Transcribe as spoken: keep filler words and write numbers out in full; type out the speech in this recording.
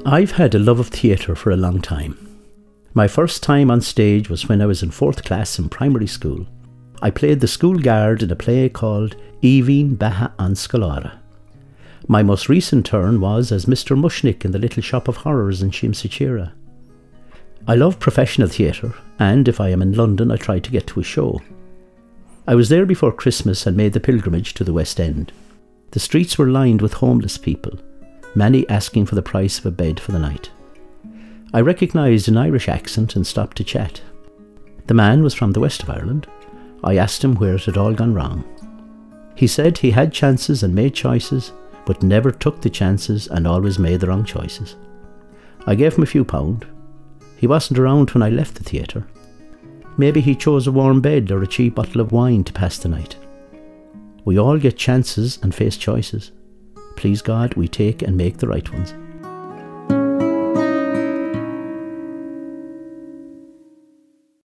I've had a love of theatre for a long time. My first time on stage was when I was in fourth class in primary school. I played the school guard in a play called Evin Baha an Scalara. My most recent turn was as Mister Mushnick in The Little Shop of Horrors in Shimsachira. I love professional theatre, and if I am in London I try to get to a show. I was there before Christmas and made the pilgrimage to the West End. The streets were lined with homeless people, many asking for the price of a bed for the night. I recognised an Irish accent and stopped to chat. The man was from the west of Ireland. I asked him where it had all gone wrong. He said he had chances and made choices, but never took the chances and always made the wrong choices. I gave him a few pound. He wasn't around when I left the theatre. Maybe he chose a warm bed or a cheap bottle of wine to pass the night. We all get chances and face choices. Please God, we take and make the right ones.